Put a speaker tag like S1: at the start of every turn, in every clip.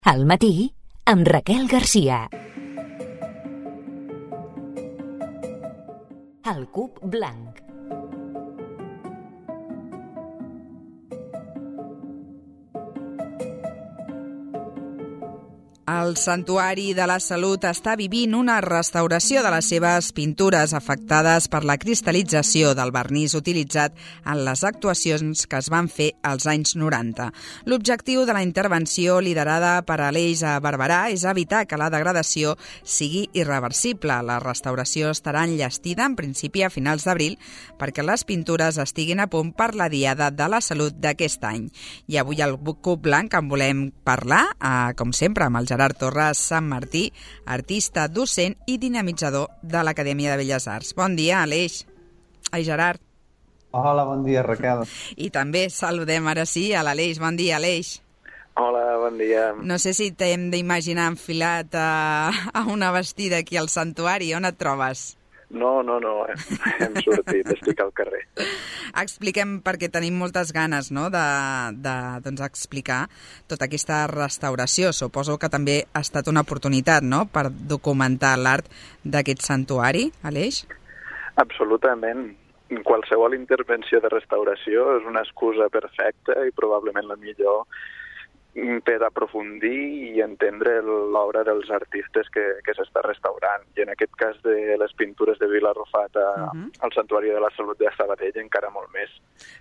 S1: Al matí, amb Raquel Garcia. El cub blanc.
S2: El Santuari de la Salut està vivint una restauració de les seves pintures afectades per la cristal·lització del vernís utilitzat en les actuacions que es van fer als anys 90. L'objectiu de la intervenció liderada per Aleix Barberà és evitar que la degradació sigui irreversible. La restauració estarà enllestida en principi a finals d'abril perquè les pintures estiguin a punt per la Diada de la Salut d'aquest any. I avui al Cub Blanc en volem parlar, com sempre, amb el Gerard Torres Sant Martí, artista, docent i dinamitzador de l'Acadèmia de Belles Arts. Bon dia, Aleix. Ai, Gerard.
S3: Hola, bon dia, Raquel.
S2: I també saludem ara sí a l'Aleix. Bon dia, Aleix.
S4: Hola, bon dia.
S2: No sé si t'hem d'imaginar enfilat a una vestida aquí al santuari. On et trobes?
S4: No, hem sortit, estic al carrer.
S2: Expliquem, perquè tenim moltes ganes, no?, de explicar tota aquesta restauració. Suposo que també ha estat una oportunitat, no?, per documentar l'art d'aquest santuari, Aleix?
S4: Absolutament. Qualsevol intervenció de restauració és una excusa perfecta i probablement la millor per aprofundir i entendre l'obra dels artistes que s'està restaurant. I en aquest cas de les pintures de Vila Arrufat al Santuari de la Salut de Sabadell encara molt més.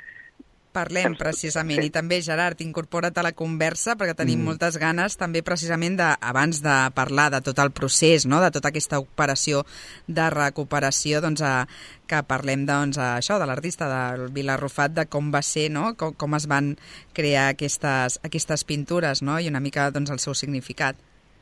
S2: Parlem precisament, i també Gerard, incorpora't a la conversa perquè tenim moltes ganes també precisament abans de parlar de tot el procés, no?, de tota aquesta operació de recuperació, que parlem això, de l'artista del Vila Arrufat, de com va ser, no?, com es van crear aquestes pintures, no?, i una mica el seu significat.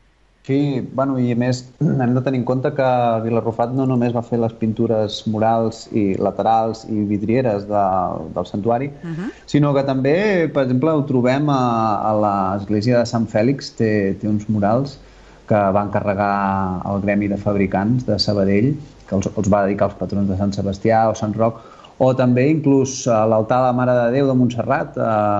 S3: Sí, i a més hem de tenir en compte que Vila Arrufat no només va fer les pintures murals i laterals i vidrieres del santuari, sinó que també, per exemple, ho trobem a l'església de Sant Fèlix, té uns murals que va encarregar el Gremi de Fabricants de Sabadell, que els va dedicar als patrons de Sant Sebastià o Sant Roc, o també inclús a l'altar de la Mare de Déu de Montserrat,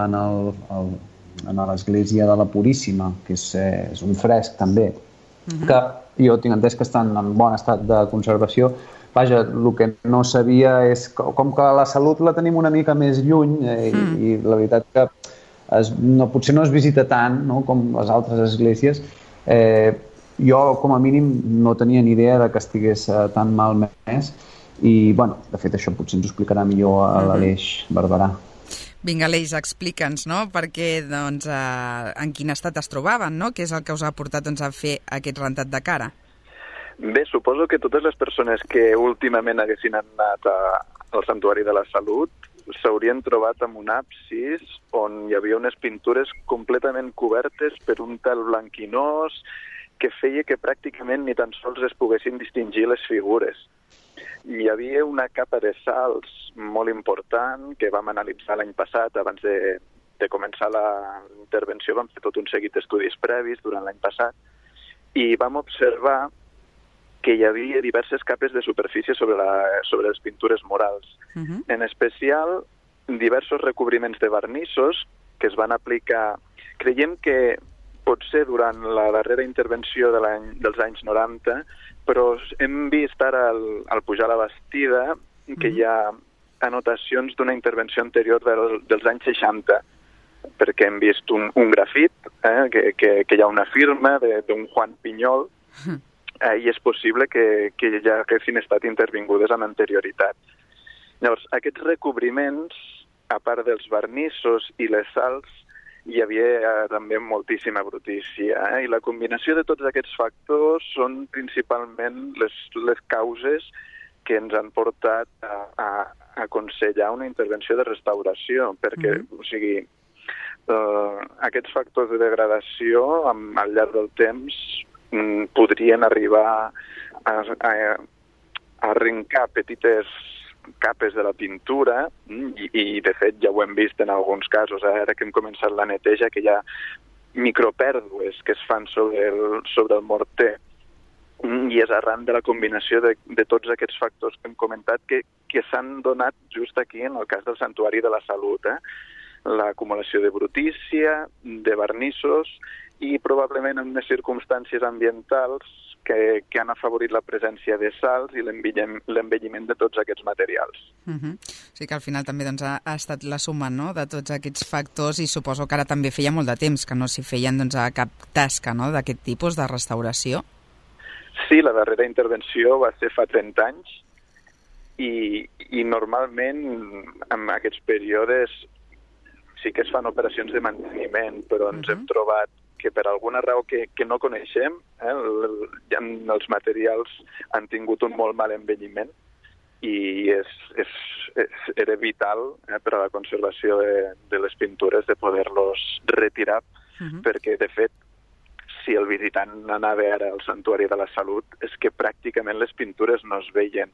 S3: en l'església de la Puríssima, que és un fresc també, que jo tinc entès que estan en bon estat de conservació. Vaja, el que no sabia és com que la Salut la tenim una mica més lluny i la veritat que potser no es visita tant, no?, com les altres esglésies. Jo, com a mínim, no tenia ni idea de que estigués tan malmès i, de fet, això potser ens ho explicarà millor a l'Aleix Barberà.
S2: Vinga, Aleix, explica'ns, no?, perquè, en quin estat es trobaven, no?, què és el que us ha portat a fer aquest rentat de cara?
S4: Bé, suposo que totes les persones que últimament haguessin anat al Santuari de la Salut s'haurien trobat amb un absis on hi havia unes pintures completament cobertes per un tel blanquinós que feia que pràcticament ni tan sols es poguessin distingir les figures. Hi havia una capa de salts molt important que vam analitzar l'any passat. Abans de començar la intervenció vam fer tot un seguit d'estudis previs durant l'any passat i vam observar que hi havia diverses capes de superfície sobre les pintures murals. En especial, diversos recobriments de vernissos que es van aplicar. Creiem que potser durant la darrera intervenció dels anys 90, però hem vist ara al pujar la bastida que hi ha anotacions d'una intervenció anterior dels anys 60, perquè hem vist un grafit, que hi ha una firma d'un Juan Pinyol, i és possible que ja haguessin estat intervingudes amb anterioritat. Llavors, aquests recobriments, a part dels vernissos i les salts, hi havia també moltíssima brutícia, i la combinació de tots aquests factors són principalment les causes que ens han portat a aconsellar una intervenció de restauració, perquè, aquests factors de degradació al llarg del temps podrien arribar a arrencar petites capes de la pintura i de fet ja ho hem vist en alguns casos, ara que hem començat la neteja, que hi ha micropèrdues que es fan sobre el morter i és arran de la combinació de tots aquests factors que hem comentat que s'han donat just aquí en el cas del Santuari de la Salut, l'acumulació de brutícia, de vernissos i probablement en unes circumstàncies ambientals que han afavorit la presència de sals i l'envelliment de tots aquests materials.
S2: Sí que al final també ha estat la suma, no?, de tots aquests factors, i suposo que ara també feia molt de temps que no s'hi feien cap tasca, no?, d'aquest tipus de restauració.
S4: Sí, la darrera intervenció va ser fa 30 anys i normalment en aquests períodes sí que es fan operacions de manteniment, però ens hem trobat que per alguna raó que no coneixem, els materials han tingut un molt mal envelliment i era vital per a la conservació de les pintures de poder-los retirar, perquè, de fet, si el visitant anava ara al Santuari de la Salut, és que pràcticament les pintures no es veien.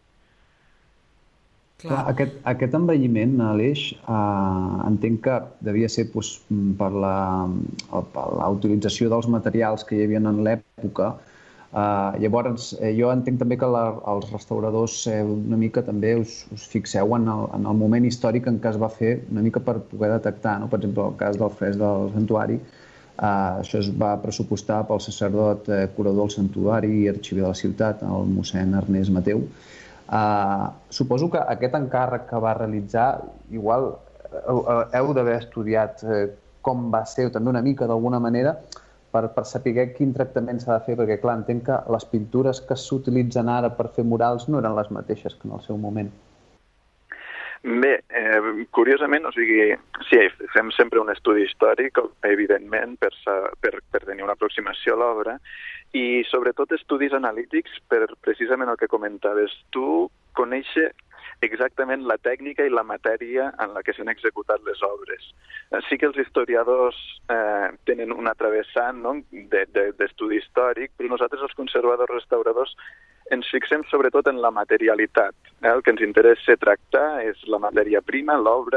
S3: Clar, aquest envelliment, Aleix, entenc que devia ser per la utilització dels materials que hi havia en l'època. Llavors, jo entenc també que els restauradors una mica també us fixeu en el moment històric en què es va fer, una mica per poder detectar, no? Per exemple, el cas del fresc del santuari, això es va pressupostar pel sacerdot curador del santuari i arxiver de la ciutat, el mossèn Ernest Mateu. Suposo que aquest encàrrec que va realitzar, igual heu d'haver estudiat com va ser, o també una mica d'alguna manera, per saber quin tractament s'ha de fer, perquè clar, entenc que les pintures que s'utilitzen ara per fer murals no eren les mateixes que en el seu moment.
S4: Bé, curiosament, o sigui, sí, fem sempre un estudi històric, evidentment, per tenir una aproximació a l'obra, i sobretot estudis analítics per precisament el que comentaves tu, conèixer exactament la tècnica i la matèria en la que s'han executat les obres. Sí que els historiadors tenen un travessant, no?, d'estudi històric, però nosaltres, els conservadors restauradors, ens fixem sobretot en la materialitat. El que ens interessa tractar és la matèria prima, l'obra,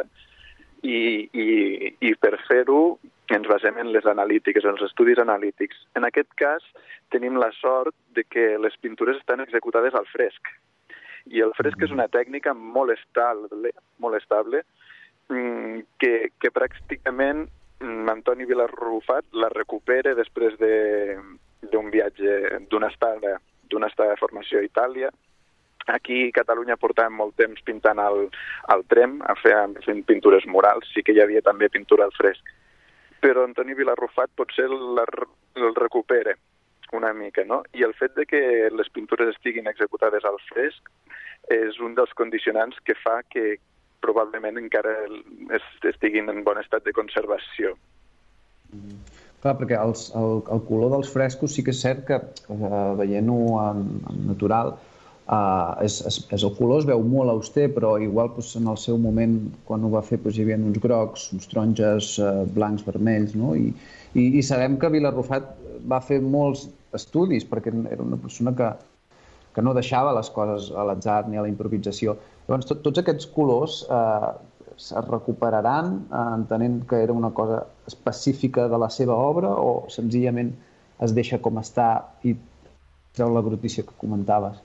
S4: i per fer-ho ens basem en les analítiques, en els estudis analítics. En aquest cas, tenim la sort de que les pintures estan executades al fresc. I el fresc és una tècnica molt estable, que pràcticament Antoni Vilarrufat la recupera després d'un viatge, d'una estada de formació a Itàlia. Aquí a Catalunya portàvem molt temps pintant al Trem, fent pintures murals, sí que hi havia també pintura al fresc. Però Antoni Vilarrufat potser el recupera una mica, no? I el fet de que les pintures estiguin executades al fresc és un dels condicionants que fa que probablement encara estiguin en bon estat de conservació.
S3: Clar, perquè el color dels frescos sí que és cert que, veient-ho en natural, el color es veu molt auster, però igual en el seu moment, quan ho va fer, hi havia uns grocs, uns taronges, blancs, vermells, no? I sabem que Vilarrufat va fer molts estudis, perquè era una persona que no deixava les coses a l'atzar ni a la improvisació. Llavors, tots aquests colors es recuperaran entenent que era una cosa específica de la seva obra o senzillament es deixa com està i treu la brutícia que comentaves?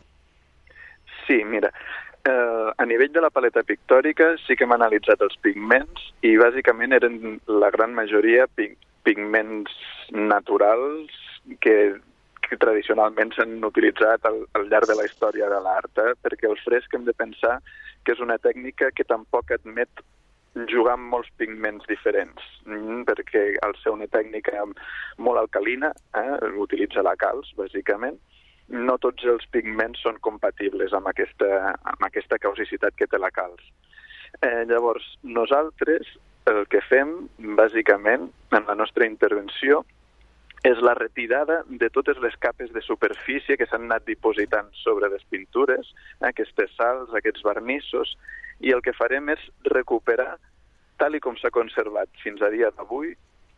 S4: Sí, mira, a nivell de la paleta pictòrica sí que hem analitzat els pigments i bàsicament eren la gran majoria pigments naturals que tradicionalment s'han utilitzat al llarg de la història de l'art, perquè el fresc hem de pensar que és una tècnica que tampoc admet jugar amb molts pigments diferents, perquè al ser una tècnica molt alcalina, utilitza la calç, bàsicament, no tots els pigments són compatibles amb aquesta causicitat que té la calç. Llavors, nosaltres el que fem, bàsicament, en la nostra intervenció, és la retirada de totes les capes de superfície que s'han anat dipositant sobre les pintures, aquestes sals, aquests vernissos, i el que farem és recuperar, tal com s'ha conservat fins a dia d'avui,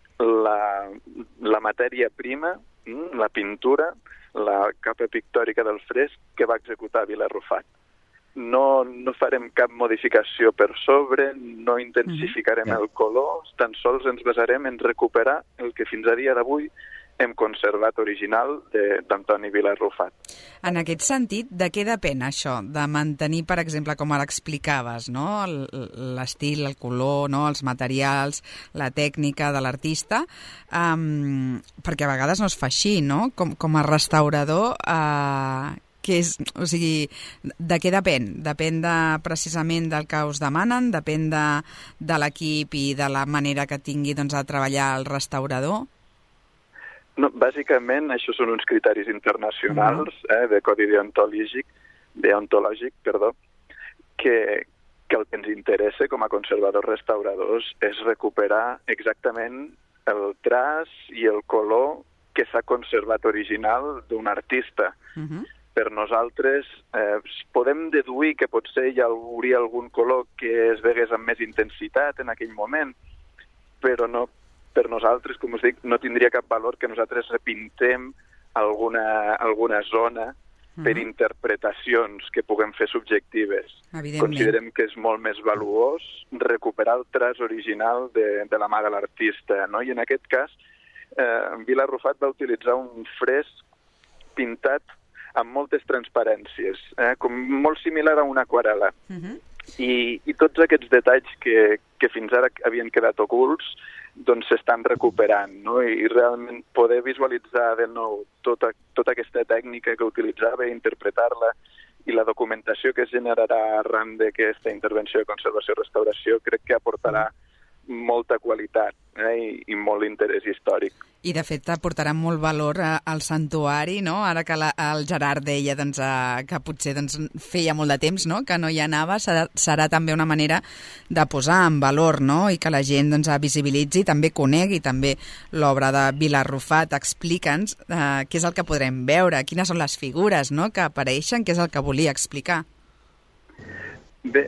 S4: la matèria prima, la pintura, la capa pictòrica del fresc que va executar Vilarrufat. No farem cap modificació per sobre, no intensificarem el color, tan sols ens basarem en recuperar el que fins a dia d'avui hem conservat original d'Antoni Vilarrufat.
S2: En aquest sentit, de què depèn això? De mantenir, per exemple, com ara explicaves, no? L'estil, el color, no? Els materials, la tècnica de l'artista, perquè a vegades no es fa així, no? Com a restaurador, o sigui, de què depèn? Depèn precisament del que us demanen? Depèn de l'equip i de la manera que tingui doncs, a treballar el restaurador?
S4: No, bàsicament, això són uns criteris internacionals de codi deontològic, que el que ens interessa com a conservadors restauradors és recuperar exactament el traç i el color que s'ha conservat original d'un artista. Per nosaltres podem deduir que potser hi hauria algun color que es vegués amb més intensitat en aquell moment, però no, per nosaltres, com us dic, no tindria cap valor que nosaltres repintem alguna zona per interpretacions que puguem fer subjectives. Considerem que és molt més valuós recuperar el traç original de la mà de l'artista, no? I en aquest cas, Vilarrufat va utilitzar un fresc pintat amb moltes transparències, com molt similar a una aquarel·la. I tots aquests detalls que fins ara havien quedat ocults doncs s'estan recuperant, no? I realment poder visualitzar de nou tota aquesta tècnica que utilitzava i interpretar-la i la documentació que es generarà arran d'aquesta intervenció de conservació i restauració crec que aportarà molta qualitat i molt interès històric.
S2: I, de fet, aportarà molt valor al santuari, no? Ara que el Gerard deia que potser feia molt de temps que no hi anava, serà també una manera de posar en valor, no? I que la gent visibilitzi, també conegui també l'obra de Vilarrufat. Explica'ns què és el que podrem veure, quines són les figures que apareixen, què és el que volia explicar.
S4: Bé,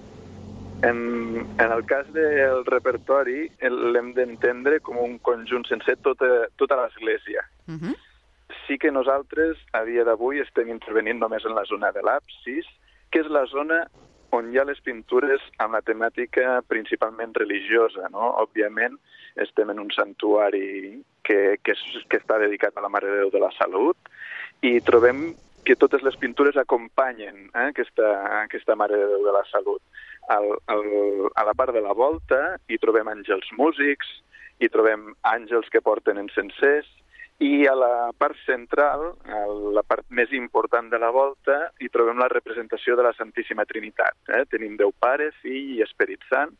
S4: en el cas del repertori l'hem d'entendre com un conjunt sencer tota l'església. Sí que nosaltres a dia d'avui estem intervenint només en la zona de l'absis, que és la zona on hi ha les pintures amb la temàtica principalment religiosa, no? Òbviament estem en un santuari que està dedicat a la Mare de Déu de la Salut i trobem que totes les pintures acompanyen aquesta Mare de Déu de la Salut. A la part de la volta hi trobem àngels músics, hi trobem àngels que porten encensers i a la part central, a la part més important de la volta, hi trobem la representació de la Santíssima Trinitat. Tenim Déu Pare, Fill i Esperit Sant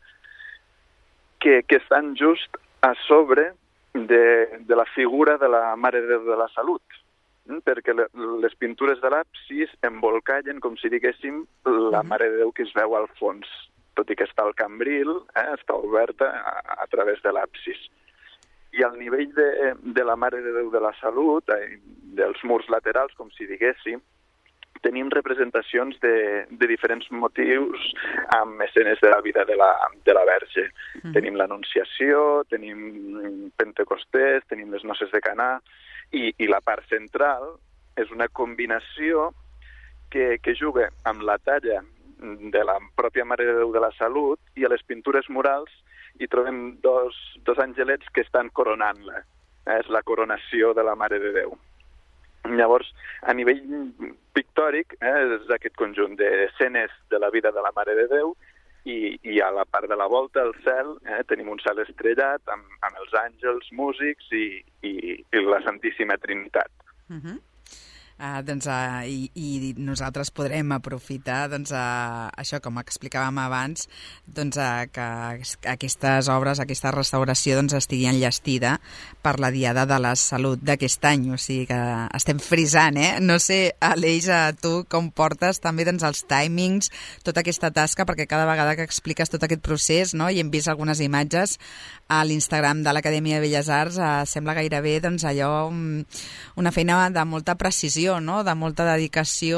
S4: que estan just a sobre de la figura de la Mare de Déu de la Salut, perquè les pintures de l'absis embolcallen, com si diguéssim, la Mare de Déu que es veu al fons, tot i que està al cambril, està oberta a través de l'absis. I al nivell de la Mare de Déu de la Salut, dels murs laterals, com si diguéssim, tenim representacions de diferents motius amb escenes de la vida de la Verge. Tenim l'Anunciació, tenim Pentecostès, tenim les Noces de Canà, i la part central és una combinació que juga amb la talla de la pròpia Mare de Déu de la Salut i a les pintures murals hi trobem dos angelets que estan coronant-la. És la coronació de la Mare de Déu. Llavors, a nivell pictòric, és aquest conjunt d'escenes de la vida de la Mare de Déu i a la part de la volta, al cel, tenim un cel estrellat amb els àngels músics i la Santíssima Trinitat.
S2: I nosaltres podrem aprofitar això, com explicàvem abans, que aquestes obres, aquesta restauració estigui enllestida per la Diada de la Salut d'aquest any, o sigui que estem frisant, No sé, Aleix, tu com portes també els timings, tota aquesta tasca, perquè cada vegada que expliques tot aquest procés, i hem vist algunes imatges a l'Instagram de l'Acadèmia de Belles Arts, sembla gairebé allò una feina de molta precisió, de molta dedicació,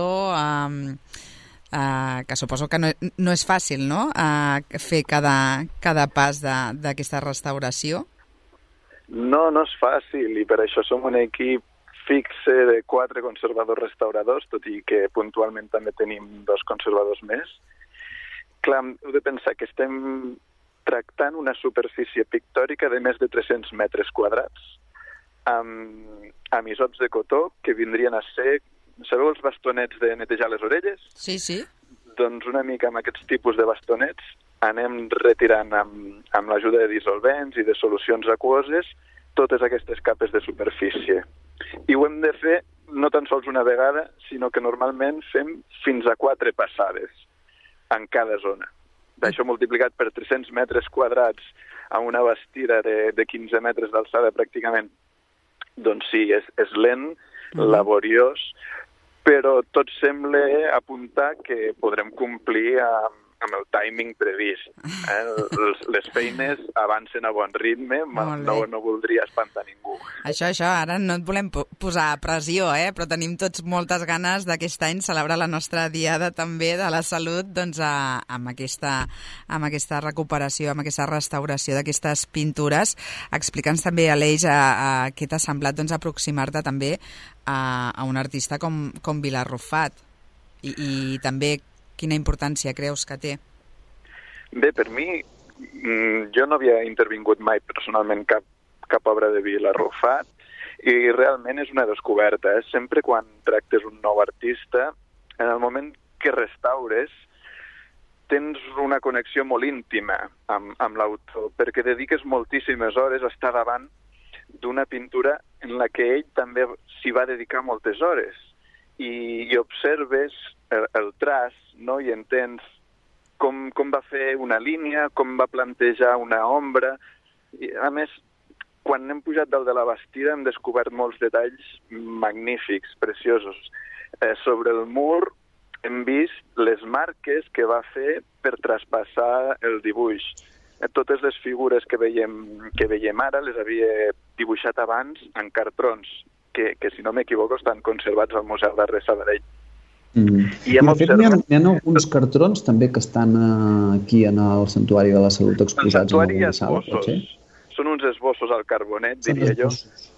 S2: que suposo que no és fàcil, fer cada pas d'aquesta restauració.
S4: No és fàcil, i per això som un equip fixe de 4 conservadors restauradors, tot i que puntualment també tenim 2 conservadors més. Clar, heu de pensar que estem tractant una superfície pictòrica de més de 300 metres quadrats, amb isops de cotó, que vindrien a ser... Sabeu els bastonets de netejar les orelles?
S2: Sí, sí.
S4: Doncs una mica amb aquests tipus de bastonets anem retirant amb l'ajuda de dissolvents i de solucions aquoses totes aquestes capes de superfície. I ho hem de fer no tan sols una vegada, sinó que normalment fem fins a 4 passades en cada zona. D'això multiplicat per 300 metres quadrats a una bastida de 15 metres d'alçada pràcticament, doncs sí, és lent, laboriós, però tot sembla apuntar que podrem complir amb el timing previst. Les feines avancen a bon ritme, no voldria espantar ningú.
S2: Això, ara no et volem posar pressió, però tenim tots moltes ganes d'aquest any celebrar la nostra diada també de la salut doncs, amb aquesta recuperació, amb aquesta restauració d'aquestes pintures. Explica'ns també, Aleix, què t'ha semblat doncs, aproximar-te també a un artista com Vila Arrufat i també quina importància creus que té?
S4: Bé, per mi, jo no havia intervingut mai personalment cap obra de Vila Arrufat i realment és una descoberta. Sempre quan tractes un nou artista, en el moment que restaures, tens una connexió molt íntima amb l'autor, perquè dediques moltíssimes hores a estar davant d'una pintura en la que ell també s'hi va dedicar moltes hores. I observes el traç, no? I entens com va fer una línia, com va plantejar una ombra. I, a més, quan hem pujat dalt de la bastida hem descobert molts detalls magnífics, preciosos. Sobre el mur hem vist les marques que va fer per traspassar el dibuix. Totes les figures que veiem ara les havia dibuixat abans en cartrons, que si no m'equivoco estan conservats al Museu d'Art de Sabadell.
S3: I de fet, n'hi ha alguns cartrons també que estan aquí en el Santuari de la Salut exposats en alguna sala, potser?
S4: Són uns esbossos al carbonet, diria jo,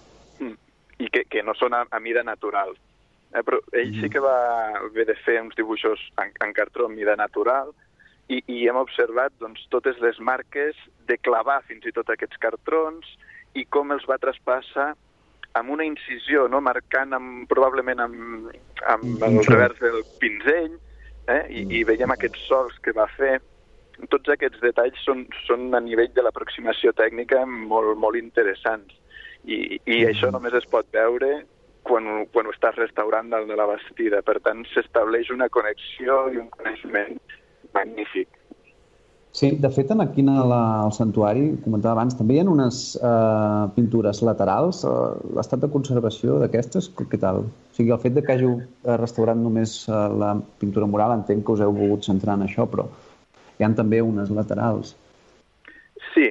S4: i que no són a mida natural. Però ell sí que va haver de fer uns dibuixos en cartró a mida natural i hem observat doncs, totes les marques de clavar fins i tot aquests cartrons i com els va traspassar amb una incisió, no? Marcant probablement amb el revers del pinzell, i veiem aquests solcs que va fer. Tots aquests detalls són a nivell de l'aproximació tècnica molt, molt interessants. I això només es pot veure quan ho estàs restaurant dalt de la bastida. Per tant, s'estableix una connexió i un coneixement magnífic.
S3: Sí, de fet, aquí al santuari, comentava abans, també hi ha unes pintures laterals. L'estat de conservació d'aquestes, què tal? O sigui, el fet que hàgiu restaurat només la pintura mural, entenc que us heu volgut centrar en això, però hi ha també unes laterals.
S4: Sí.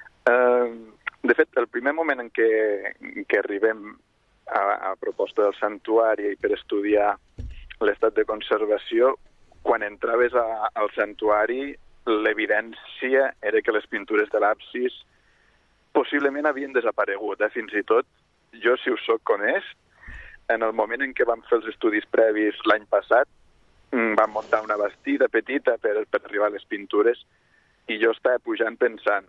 S4: De fet, el primer moment en què arribem a proposta del santuari i per estudiar l'estat de conservació, quan entraves al santuari, l'evidència era que les pintures de l'absis possiblement havien desaparegut. Fins i tot, jo, si us soc honest, en el moment en què vam fer els estudis previs l'any passat, vam muntar una bastida petita per arribar a les pintures i jo estava pujant pensant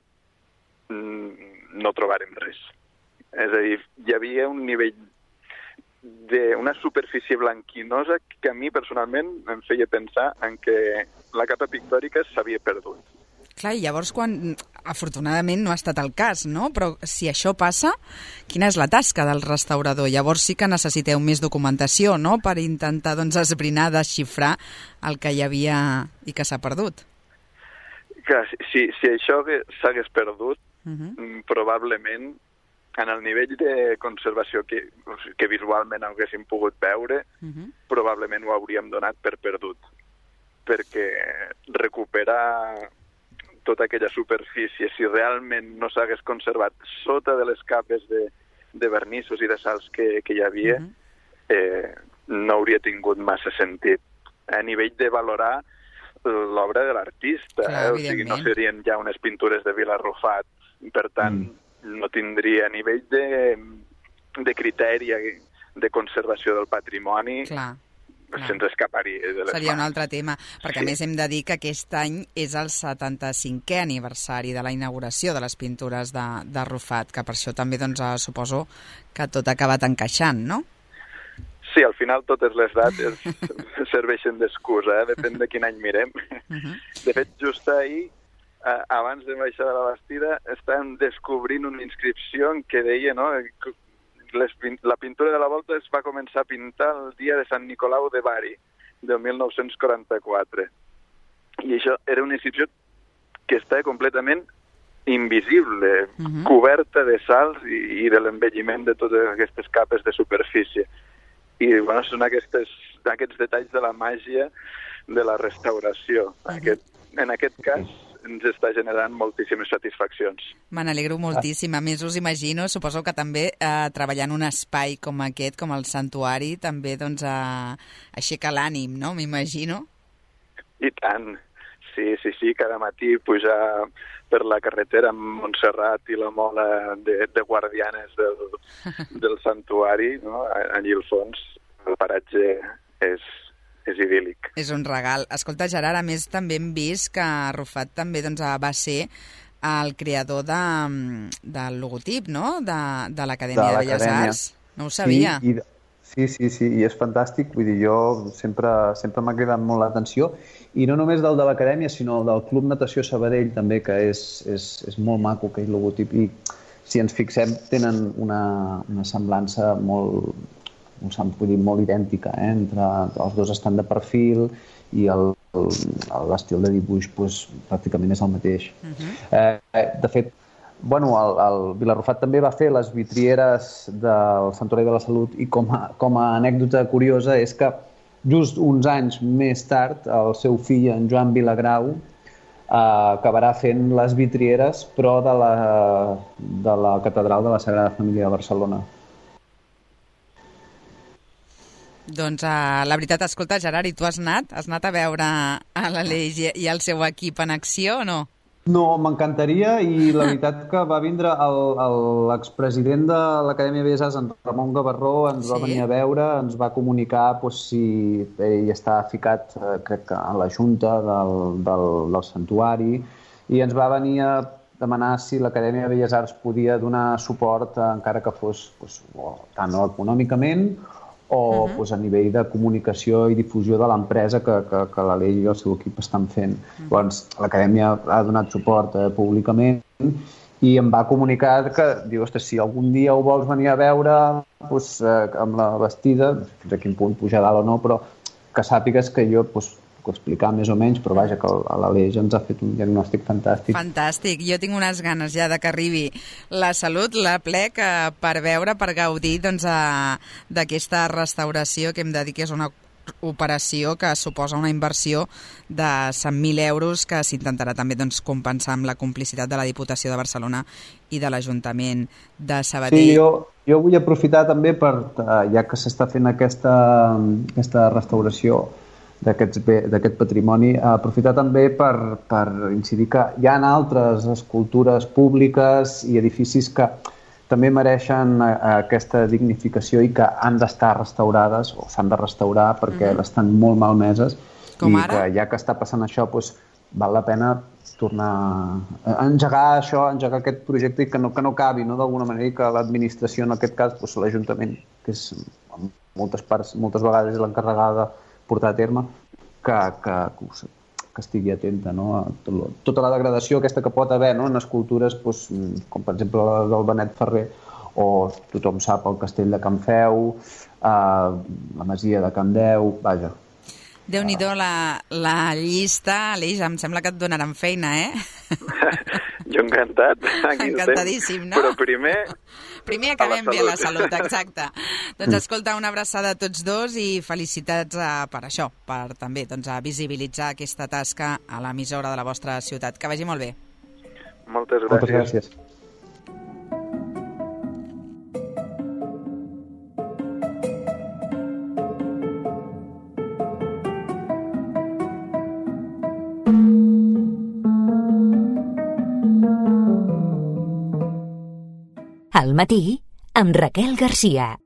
S4: no trobarem res. És a dir, hi havia un nivell d'una superfície blanquinosa que a mi personalment em feia pensar en que la capa pictòrica s'havia perdut.
S2: Clar, i llavors quan, afortunadament, no ha estat el cas, no? Però si això passa, quina és la tasca del restaurador? Llavors sí que necessiteu més documentació, no?, per intentar, doncs, esbrinar, desxifrar el que hi havia i que s'ha perdut.
S4: Clar, si això s'hagués perdut, probablement en el nivell de conservació que visualment haguéssim pogut veure, probablement ho hauríem donat per perdut. Perquè recuperar tota aquella superfície, si realment no s'hagués conservat sota de les capes de vernissos i de sals que hi havia, no hauria tingut massa sentit. A nivell de valorar l'obra de l'artista, o sigui, no serien ja unes pintures de Vila Arrufat, per tant, no tindria a nivell de criteri de conservació del patrimoni, se'ns escaparia de les
S2: Seria un
S4: mans.
S2: altre tema, perquè a més hem de dir que aquest any és el 75è aniversari de la inauguració de les pintures de Arrufat, que per això també doncs, suposo que tot ha acabat encaixant, no?
S4: Sí, al final totes les dates serveixen d'excusa, depèn de quin any mirem. De fet, just ahir, abans de baixar de la Bastida, estàvem descobrint una inscripció en què deia, no?, la pintura de la volta es va començar a pintar el dia de Sant Nicolau de Bari, del 1944. I això era una inscripció que estava completament invisible, coberta de salts i de l'envelliment de totes aquestes capes de superfície. I bueno, són aquests detalls de la màgia de la restauració. En aquest cas ens està generant moltíssimes satisfaccions.
S2: Me n'alegro moltíssim. A més, us imagino, suposo que també treballar en un espai com aquest, com el santuari, també doncs, aixeca l'ànim, no? M'imagino.
S4: I tant. Sí, cada matí pujar per la carretera amb Montserrat i la mola de guardianes del santuari, no? Allí al fons, el paratge és idíl·lic.
S2: És un regal. Escolta, Gerard, a més també hem vist que Arrufat també doncs, va ser el creador del logotip, no?, de l'Acadèmia de Belles Arts. No ho sabia.
S3: Sí, i és fantàstic. Vull dir, jo sempre m'ha cridat molt l'atenció. I no només del de l'Acadèmia, sinó del Club Natació Sabadell, també, que és molt maco, aquell logotip. I si ens fixem, tenen una semblança molt idèntica, entre els dos estan de perfil i l'estil de dibuix pràcticament és el mateix. De fet, el Vilarrufat també va fer les vidrieres del Santuari de la Salut i com a anècdota curiosa és que just uns anys més tard el seu fill, en Joan Vilagrau, acabarà fent les vidrieres però de la Catedral de la Sagrada Família de Barcelona.
S2: Doncs la veritat, escolta, Gerard, i tu has anat a veure a l'Aleix i el seu equip en acció o no?
S3: No, m'encantaria, i la veritat que va vindre l'expresident de l'Acadèmia de Belles Arts, en Ramon Gavarró, ens va venir a veure, ens va comunicar si ell està ficat, crec que a la junta del santuari, i ens va venir a demanar si l'Acadèmia de Belles Arts podia donar suport, encara que fos tant econòmicament o a nivell de comunicació i difusió de l'empresa que l'Aleix i el seu equip estan fent. Llavors, l'Acadèmia ha donat suport públicament i em va comunicar que, diu, si algun dia ho vols venir a veure amb la Bastida, fins a quin punt pujar dalt o no, però que sàpigues que jo puc explicar més o menys, però vaja, que l'Aleix ens ha fet un diagnòstic fantàstic.
S2: Fantàstic. Jo tinc unes ganes ja de que arribi la Salut, la Plec, per veure, per gaudir d'aquesta restauració, que hem de dir que és una operació que suposa una inversió de 100.000 euros que s'intentarà també compensar amb la complicitat de la Diputació de Barcelona i de l'Ajuntament de Sabadell.
S3: Sí, jo vull aprofitar també, ja que s'està fent aquesta restauració d'aquest patrimoni, aprofitar també per incidir que hi ha altres escultures públiques i edificis que també mereixen aquesta dignificació i que han d'estar restaurades o s'han de restaurar perquè estan molt malmeses.
S2: Com ara?
S3: Que ja que està passant això, val la pena tornar a engegar aquest projecte i que no acabi, d'alguna manera, i que l'administració, en aquest cas l'Ajuntament, que és moltes vegades és l'encarregada de portar a terme, que estigui atenta a tota la degradació aquesta que pot haver en escultures com per exemple la del Benet Ferrer, o tothom sap el castell de Can Feu, la masia de Can Deu, vaja.
S2: Déu-n'hi-do la llista, Aleix, em sembla que et donaran feina,
S4: Jo encantat.
S2: Encantadíssim, no?
S4: Però
S2: primer acabem bé la Salut, exacte. Doncs escolta, una abraçada a tots dos i felicitats per això, per també visibilitzar aquesta tasca a l'emissora de la vostra ciutat. Que vagi molt bé.
S4: Moltes gràcies.
S3: Moltes gràcies.
S1: Al matí, amb Raquel Garcia.